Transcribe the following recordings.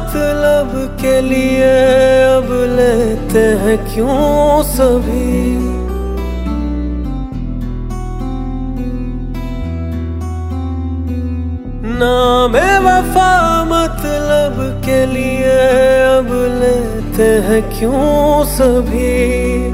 मतलब के लिए अब लेते हैं क्यों सभी। नामे वफा मतलब के लिए अब लेते हैं क्यों सभी।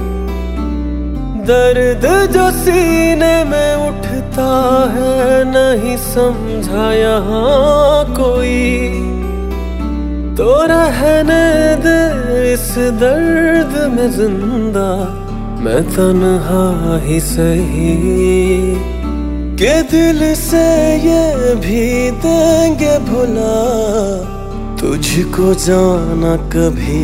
दर्द जो सीने में उठता है नहीं समझा यहाँ कोई, तो रहने दे इस दर्द में जिंदा मैं तन्हा ही सही। के दिल से ये भी देंगे भुला तुझको जाना कभी।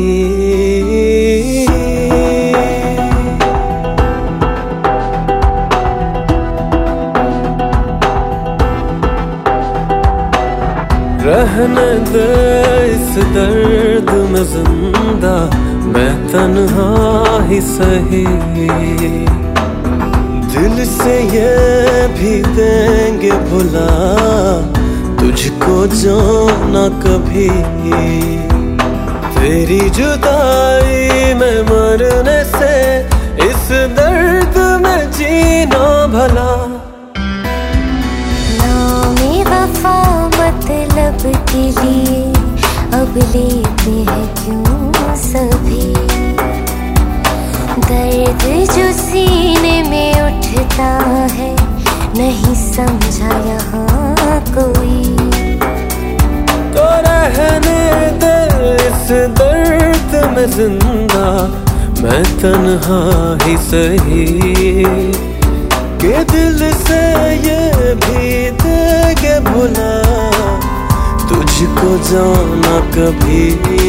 रहने दे इस दर्द में जिंदा मैं तन्हा ही सही। दिल से ये भी देंगे भुला तुझको जाना कभी। तेरी जुदाई में मरने से इस दर्द में जीना भला। नामे वफा मतलब के लिए अब लेते हैं क्यों सभी। दर्द जो सीने में उठता है नहीं समझा यहाँ कोई, तो रहने दे इस दर्द में जिंदा मैं तन्हा ही सही। के दिल से ये भी देंगे भुला तुझको जाना कभी।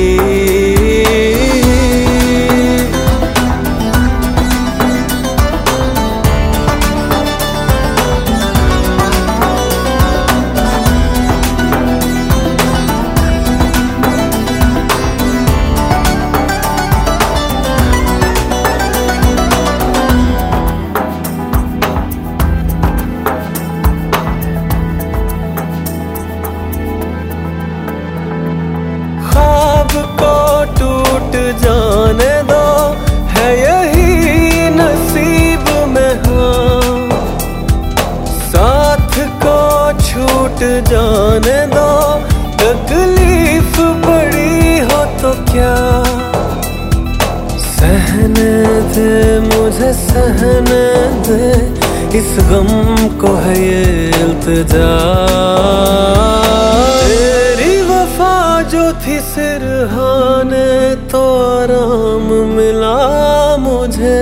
जाने दो है यही नसीब में, हाँ साथ को छूट जाने दो। तकलीफ बड़ी हो तो क्या सहने दे मुझे सहने दे, इस गम को है ये इल्तिजा। जो थी सिरहाने तो आराम मिला मुझे,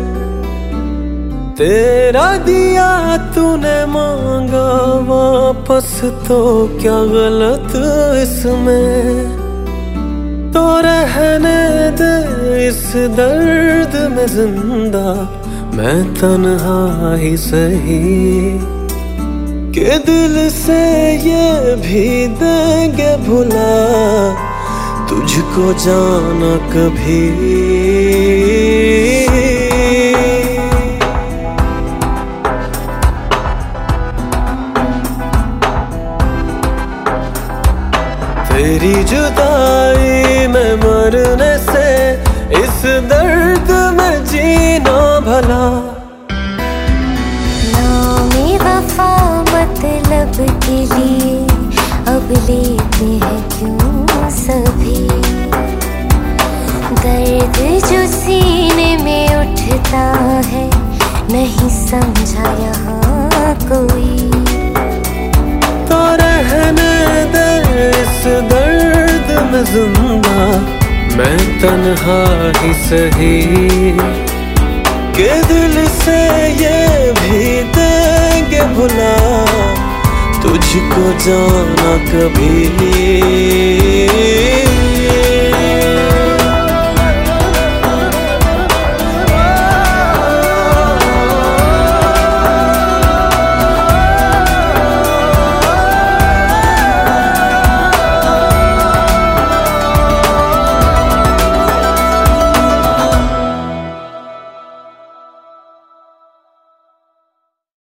तेरा दिया तूने मांगा वापस तो क्या गलत इसमें। तो रहने दे इस दर्द में जिंदा मैं तन्हा ही सही। के दिल से ये भी देंगे भुला तुझको जाना कभी। तेरी जुदाई में मरने से इस दर्द में जीना भला। नामे वफा मतलब के लिए अब लेते हैं क्यों सभी। दर्द जो सीने में उठता है नहीं समझा यहाँ कोई, तो रहने दे इस दर्द में जिंदा मैं तन्हा ही सही। के दिल से ये भी देंगे भुला तुझको जाना कभी।